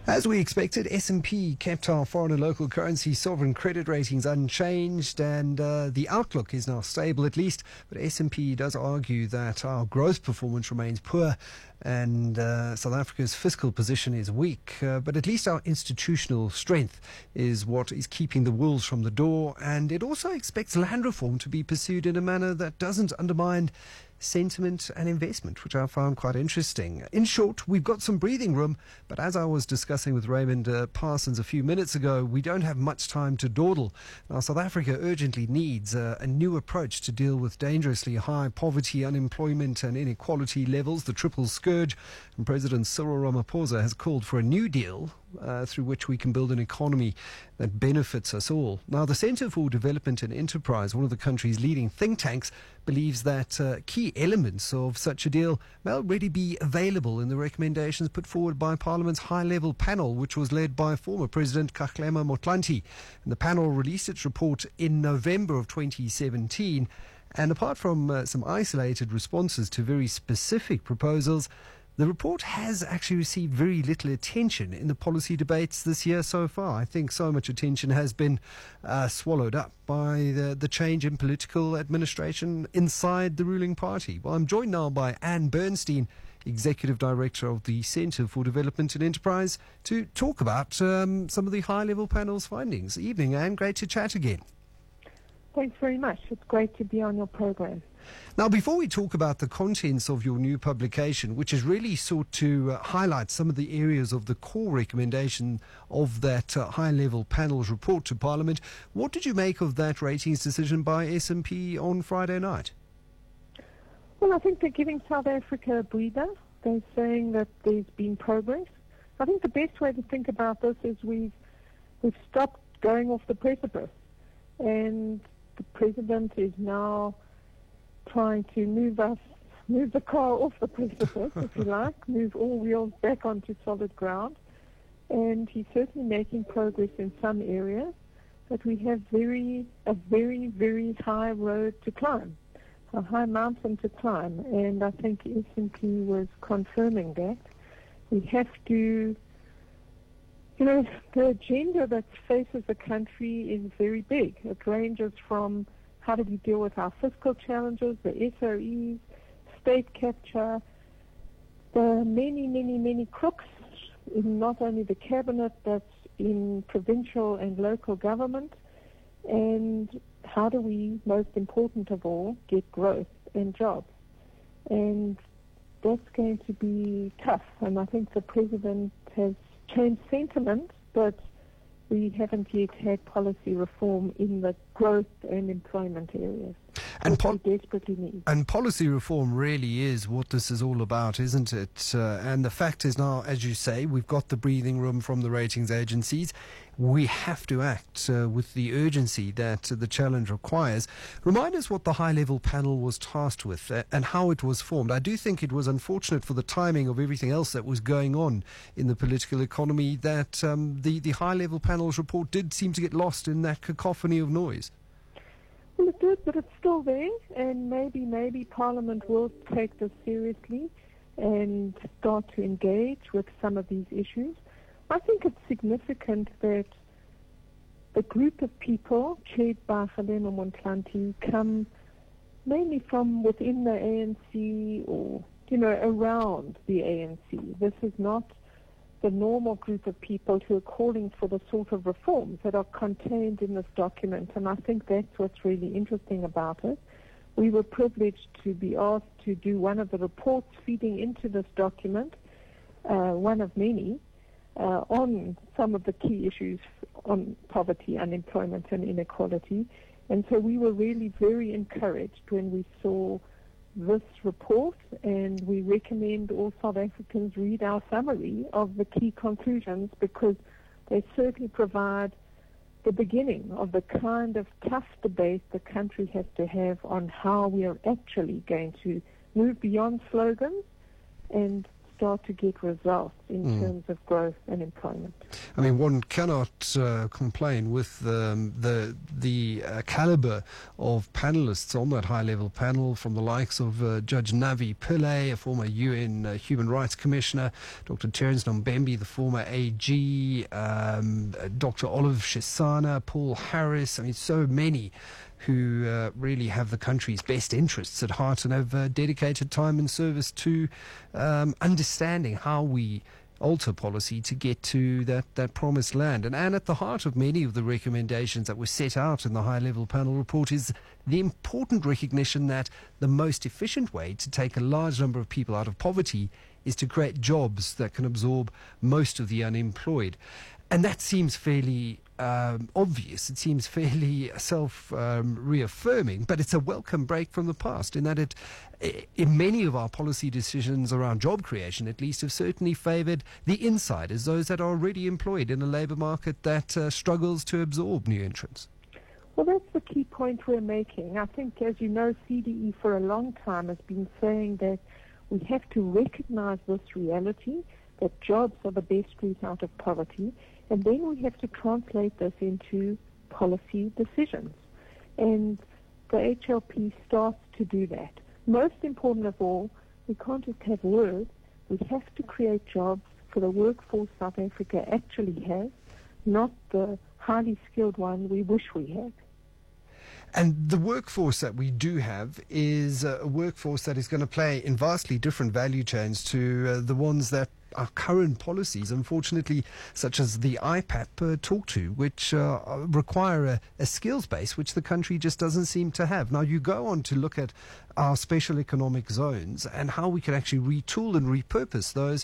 As we expected, S&P kept our foreign and local currency sovereign credit ratings unchanged, and the outlook is now stable at least. But S&P does argue that our growth performance remains poor and South Africa's fiscal position is weak. But at least our institutional strength is what is keeping the wolves from the door, and it also expects land reform to be pursued in a manner that doesn't undermine sentiment and investment, which I found quite interesting. In short, we've got some breathing room, but as I was discussing with Raymond Parsons a few minutes ago, we don't have much time to dawdle. Now, South Africa urgently needs a new approach to deal with dangerously high poverty, unemployment and inequality levels, the triple scourge, and President Cyril Ramaphosa has called for a new deal through which we can build an economy that benefits us all. Now, the Centre for Development and Enterprise, one of the country's leading think tanks, believes that key elements of such a deal may already be available in the recommendations put forward by Parliament's high-level panel, which was led by former President Kgalema Motlanthe. And the panel released its report in November of 2017. And apart from some isolated responses to very specific proposals, the report has actually received very little attention in the policy debates this year so far. I think so much attention has been swallowed up by the change in political administration inside the ruling party. Well, I'm joined now by Anne Bernstein, Executive Director of the Centre for Development and Enterprise, to talk about some of the high-level panel's findings. Evening, Anne. Great to chat again. Thanks very much. It's great to be on your program. Now, before we talk about the contents of your new publication, which is really sought to highlight some of the areas of the core recommendation of that high-level panel's report to Parliament, what did you make of that ratings decision by S&P on Friday night? Well, I think they're giving South Africa a breather. They're saying that there's been progress. I think the best way to think about this is we've stopped going off the precipice, and the President is now trying to move the car off the precipice, if you like, move all wheels back onto solid ground. And he's certainly making progress in some areas, but we have a very, very high road to climb, a high mountain to climb. And I think S&P was confirming that. We have to, the agenda that faces the country is very big. It ranges from how do we deal with our fiscal challenges, the SOEs, state capture, the many, many, many crooks in not only the cabinet but in provincial and local government, and how do we, most important of all, get growth and jobs. And that's going to be tough, and I think the President has changed sentiment, but we haven't yet had policy reform in the growth and employment areas, which we desperately need. And policy reform really is what this is all about, isn't it? And the fact is now, as you say, we've got the breathing room from the ratings agencies. We have to act with the urgency that the challenge requires. Remind us what the high-level panel was tasked with and how it was formed. I do think it was unfortunate for the timing of everything else that was going on in the political economy that the high-level panel's report did seem to get lost in that cacophony of noise. Well, it did, but it's still there, and maybe Parliament will take this seriously and start to engage with some of these issues. I think it's significant that the group of people chaired by Kgalema Motlanthe come mainly from within the ANC or, around the ANC. This is not the normal group of people who are calling for the sort of reforms that are contained in this document, and I think that's what's really interesting about it. We were privileged to be asked to do one of the reports feeding into this document, one of many, on some of the key issues on poverty, unemployment and inequality. And so we were really very encouraged when we saw this report, and we recommend all South Africans read our summary of the key conclusions, because they certainly provide the beginning of the kind of tough debate the country has to have on how we are actually going to move beyond slogans and start to get results in terms of growth and employment. I mean, one cannot complain with the caliber of panelists on that high-level panel, from the likes of Judge Navi Pillay, a former UN Human Rights Commissioner, Dr. Terence Nombembe, the former AG, Dr. Olive Shisana, Paul Harris. I mean, so many who really have the country's best interests at heart and have dedicated time and service to understanding how we alter policy to get to that promised land. And at the heart of many of the recommendations that were set out in the high-level panel report is the important recognition that the most efficient way to take a large number of people out of poverty is to create jobs that can absorb most of the unemployed. And that seems fairly obvious. It seems fairly self-reaffirming, but it's a welcome break from the past in that in many of our policy decisions around job creation, at least, have certainly favoured the insiders, those that are already employed in a labour market that struggles to absorb new entrants. Well, that's the key point we're making. I think, as you know, CDE for a long time has been saying that we have to recognise this reality, that jobs are the best route out of poverty, and then we have to translate this into policy decisions. And the HLP starts to do that. Most important of all, we can't just have words. We have to create jobs for the workforce South Africa actually has, not the highly skilled one we wish we had. And the workforce that we do have is a workforce that is going to play in vastly different value chains to the ones that our current policies, unfortunately, such as the IPAP, talk to, which require a skills base which the country just doesn't seem to have. Now, you go on to look at our special economic zones and how we can actually retool and repurpose those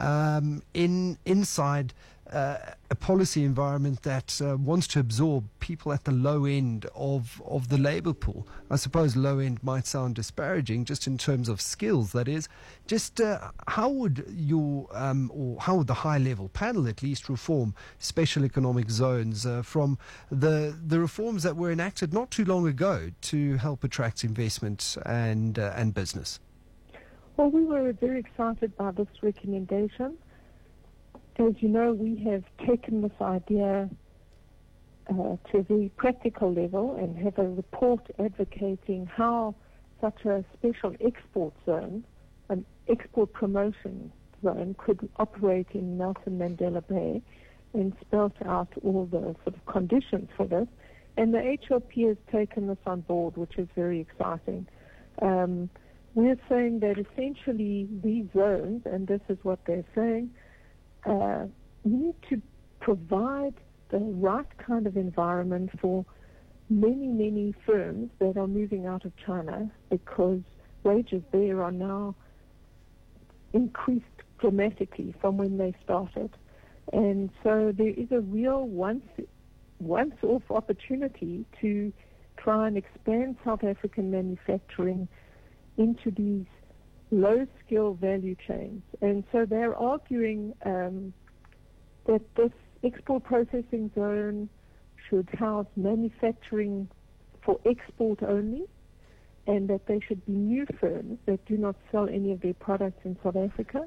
inside a policy environment that wants to absorb people at the low end of the labour pool. I suppose low end might sound disparaging, just in terms of skills, that is. Just how would or how would the high-level panel at least reform special economic zones from the reforms that were enacted not too long ago to help attract investment and business? Well, we were very excited by this recommendation. As you know, we have taken this idea to a very practical level and have a report advocating how such a special export zone, an export promotion zone, could operate in Nelson Mandela Bay, and spelt out all the sort of conditions for this. And the HLP has taken this on board, which is very exciting. We're saying that essentially these zones, and this is what they're saying, we need to provide the right kind of environment for many, many firms that are moving out of China, because wages there are now increased dramatically from when they started. And so there is a real once-off opportunity to try and expand South African manufacturing into these low-skill value chains. And so they're arguing that this export processing zone should house manufacturing for export only, and that they should be new firms that do not sell any of their products in South Africa.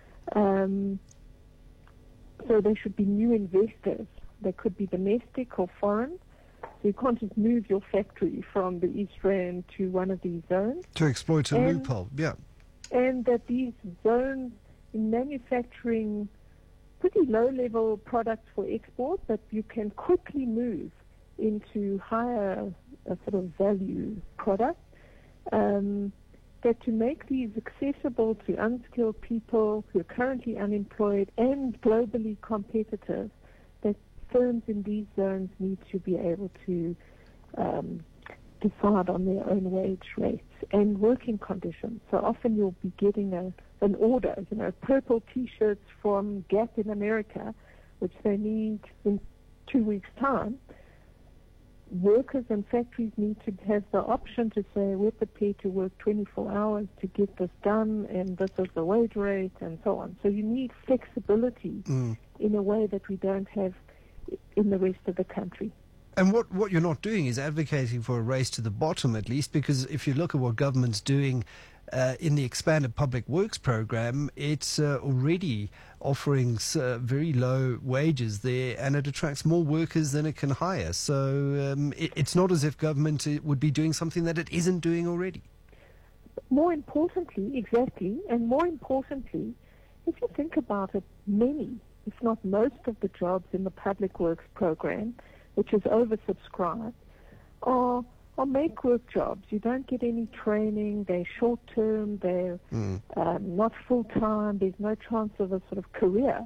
So they should be new investors. They could be domestic or foreign. So you can't just move your factory from the East Rand to one of these zones. To exploit a loophole, yeah. And that these zones in manufacturing pretty low-level products for export, but you can quickly move into higher sort of value products, that to make these accessible to unskilled people who are currently unemployed and globally competitive, that firms in these zones need to be able to decide on their own wage rates and working conditions. So often you'll be getting an order, purple T-shirts from Gap in America, which they need in 2 weeks' time. Workers and factories need to have the option to say, we're prepared to work 24 hours to get this done, and this is the wage rate, and so on. So you need flexibility in a way that we don't have in the rest of the country. And what you're not doing is advocating for a race to the bottom, at least, because if you look at what government's doing in the expanded public works program, it's already offering very low wages there, and it attracts more workers than it can hire. So it's not as if government would be doing something that it isn't doing already. More importantly, exactly, and more importantly, if you think about it, many, if not most of the jobs in the public works program, which is oversubscribed, are make-work jobs. You don't get any training, they're short-term, they're not full-time, there's no chance of a sort of career.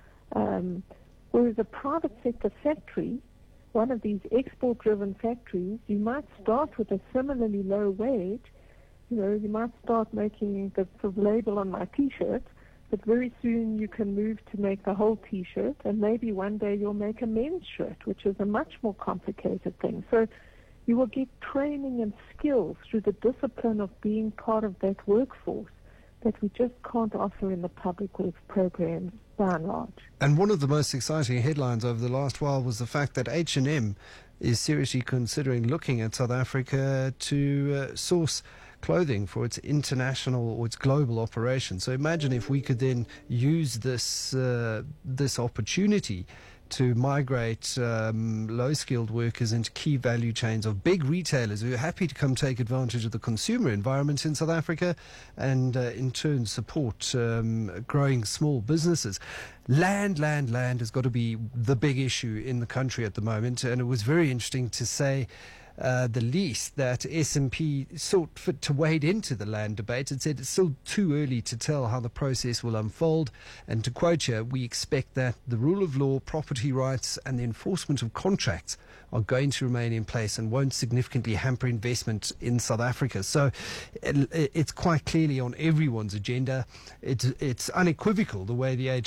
Whereas a private sector factory, one of these export-driven factories, you might start with a similarly low wage. You know, you might start making the sort of label on my T-shirt, but very soon you can move to make the whole T-shirt, and maybe one day you'll make a men's shirt, which is a much more complicated thing. So you will get training and skills through the discipline of being part of that workforce that we just can't offer in the public works programs by and large. And one of the most exciting headlines over the last while was the fact that H&M is seriously considering looking at South Africa to source clothing for its international or its global operation. So imagine if we could then use this opportunity to migrate low-skilled workers into key value chains of big retailers who are happy to come take advantage of the consumer environment in South Africa and in turn support growing small businesses. Land has got to be the big issue in the country at the moment, and it was very interesting to say the least that S&P sought fit to wade into the land debate. It said it's still too early to tell how the process will unfold, and to quote here, we expect that the rule of law, property rights and the enforcement of contracts are going to remain in place and won't significantly hamper investment in South Africa. So it's quite clearly on everyone's agenda. It's unequivocal the way the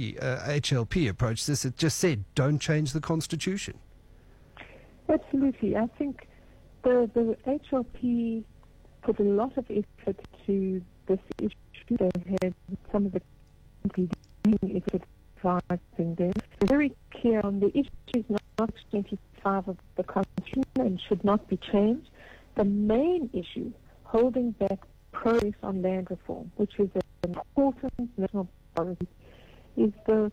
HLP approached this. It just said, don't change the constitution. Absolutely. I think the HLP put a lot of effort to this issue. They had some of the leading effort advising them. They're very clear on the issue is not 25 of the Constitution and should not be changed. The main issue holding back progress on land reform, which is an important national priority, is the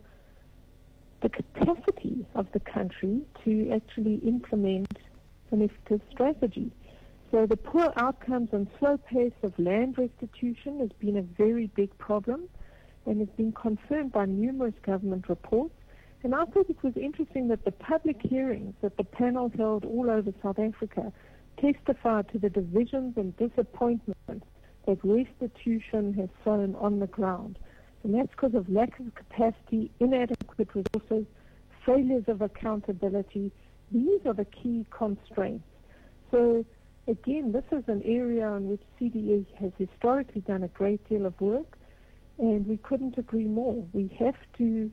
capacity of the country to actually implement an effective strategy. So the poor outcomes and slow pace of land restitution has been a very big problem and has been confirmed by numerous government reports. And I thought it was interesting that the public hearings that the panel held all over South Africa testified to the divisions and disappointment that restitution has sown on the ground. And that's because of lack of capacity, inadequate resources, failures of accountability. These are the key constraints. So, again, this is an area in which CDA has historically done a great deal of work, and we couldn't agree more. We have to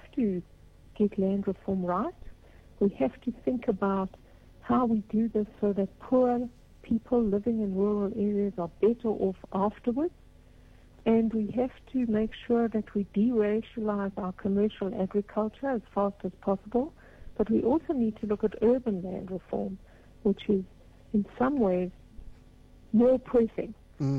get land reform right. We have to think about how we do this so that poor people living in rural areas are better off afterwards. And we have to make sure that we de-racialize our commercial agriculture as fast as possible. But we also need to look at urban land reform, which is in some ways more pressing,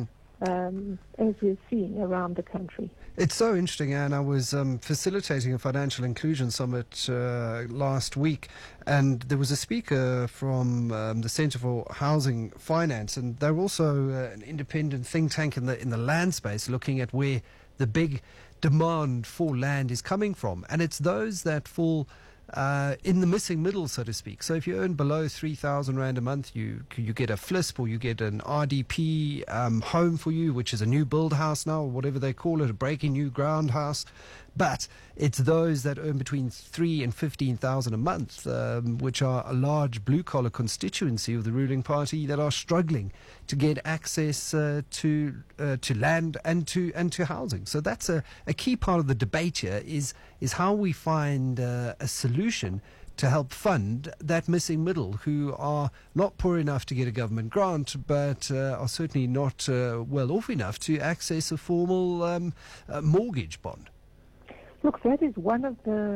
as we're seeing around the country. It's so interesting, Anne. I was facilitating a financial inclusion summit last week, and there was a speaker from the Centre for Housing Finance, and they're also an independent think tank in the land space, looking at where the big demand for land is coming from. And it's those that fall in the missing middle, so to speak. So if you earn below 3,000 Rand a month, you get a FLISP, or you get an RDP home for you, which is a new build house now, or whatever they call it, a breaking new ground house. But it's those that earn between 3,000 and 15,000 a month, which are a large blue-collar constituency of the ruling party, that are struggling to get access to land and to housing. So that's a key part of the debate here is how we find a solution to help fund that missing middle, who are not poor enough to get a government grant, but are certainly not well off enough to access a formal mortgage bond. Look, that is one of the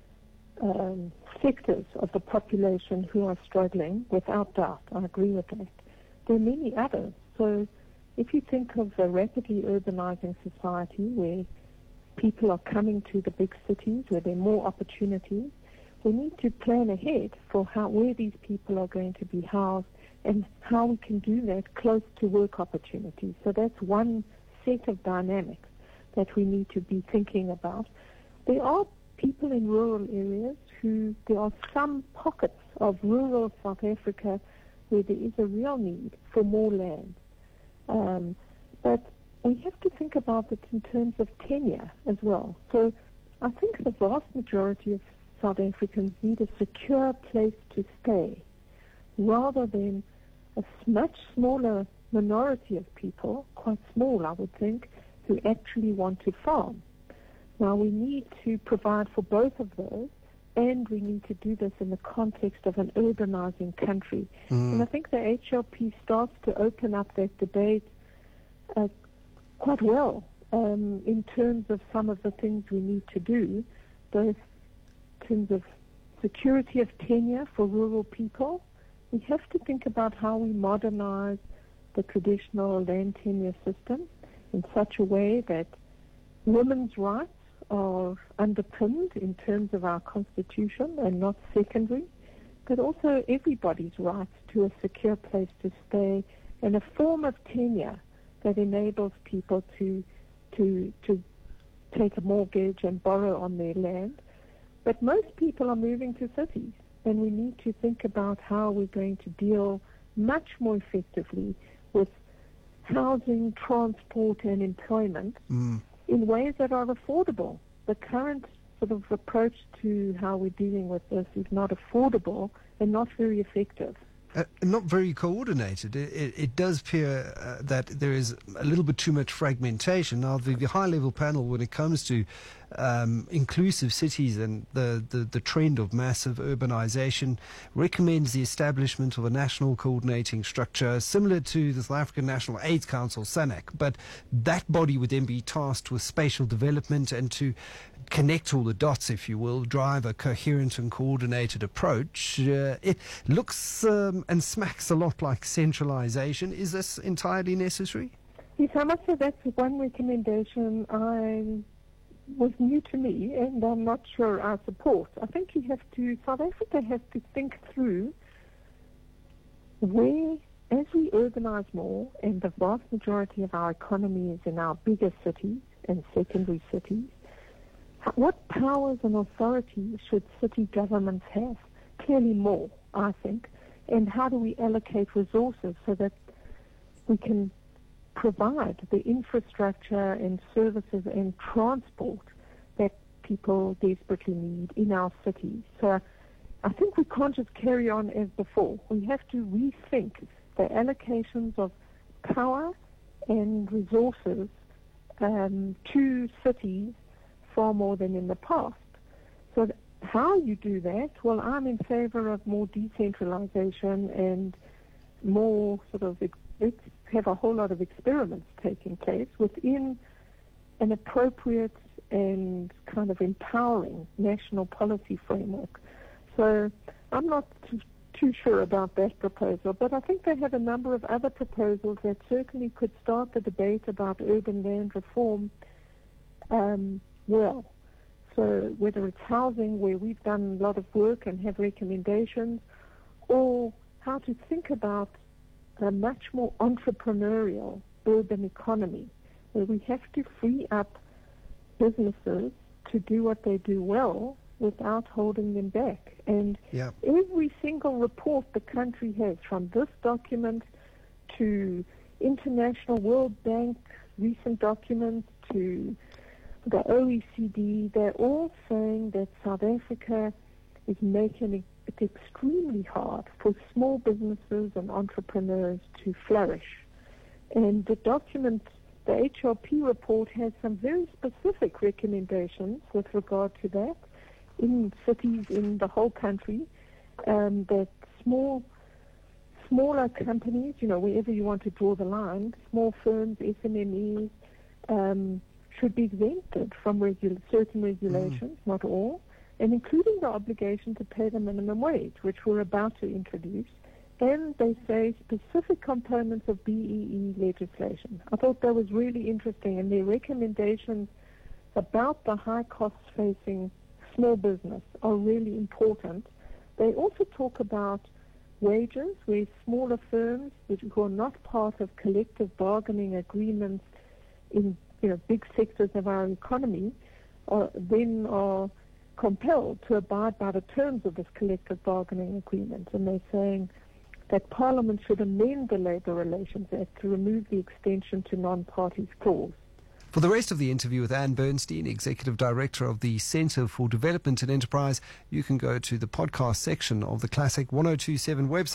sectors of the population who are struggling, without doubt. I agree with that. There are many others. So if you think of a rapidly urbanizing society where people are coming to the big cities, where there are more opportunities, we need to plan ahead for where these people are going to be housed and how we can do that close to work opportunities. So that's one set of dynamics that we need to be thinking about. There are people in rural areas there are some pockets of rural South Africa where there is a real need for more land. But we have to think about it in terms of tenure as well. So I think the vast majority of South Africans need a secure place to stay rather than a much smaller minority of people, quite small I would think, who actually want to farm. Now we need to provide for both of those, and we need to do this in the context of an urbanizing country. And I think the HLP starts to open up that debate quite well in terms of some of the things we need to do, both in terms of security of tenure for rural people. We have to think about how we modernize the traditional land tenure system in such a way that women's rights are underpinned in terms of our constitution and not secondary, but also everybody's rights to a secure place to stay and a form of tenure that enables people to take a mortgage and borrow on their land. But most people are moving to cities, and we need to think about how we're going to deal much more effectively with housing, transport, and employment in ways that are affordable. The current sort of approach to how we're dealing with this is not affordable and not very effective. Not very coordinated. It does appear that there is a little bit too much fragmentation. Now, the high-level panel, when it comes to inclusive cities and the trend of massive urbanization, recommends the establishment of a national coordinating structure similar to the South African National AIDS Council, SANAC. But that body would then be tasked with spatial development and to connect all the dots, if you will, drive a coherent and coordinated approach. It looks and smacks a lot like centralization. Is this entirely necessary? Yes, I must say that's one recommendation was new to me, and I'm not sure I support. I think South Africa has to think through where, as we urbanize more, and the vast majority of our economy is in our bigger cities and secondary cities, what powers and authority should city governments have? Clearly more, I think. And how do we allocate resources so that we can provide the infrastructure and services and transport that people desperately need in our cities? So I think we can't just carry on as before. We have to rethink the allocations of power and resources to cities far more than in the past. So how you do that? Well, I'm in favor of more decentralization and more sort of, let's have a whole lot of experiments taking place within an appropriate and kind of empowering national policy framework. So I'm not too sure about that proposal, but I think they have a number of other proposals that certainly could start the debate about urban land reform well. So whether it's housing, where we've done a lot of work and have recommendations, or how to think about a much more entrepreneurial urban economy, where we have to free up businesses to do what they do well without holding them back. And every single report the country has, from this document to International World Bank recent documents to the OECD, they're all saying that South Africa is making it extremely hard for small businesses and entrepreneurs to flourish. And the document, the HLP report, has some very specific recommendations with regard to that in cities in the whole country, that smaller companies, wherever you want to draw the line, small firms, SMMEs, should be exempted from certain regulations, not all, and including the obligation to pay the minimum wage, which we're about to introduce, and they say specific components of BEE legislation. I thought that was really interesting, and their recommendations about the high costs facing small business are really important. They also talk about wages, where smaller firms who are not part of collective bargaining agreements in big sectors of our economy are compelled to abide by the terms of this collective bargaining agreement. And they're saying that Parliament should amend the Labour Relations Act to remove the extension to non-parties clause. For the rest of the interview with Anne Bernstein, Executive Director of the Centre for Development and Enterprise, you can go to the podcast section of the Classic 102.7 website.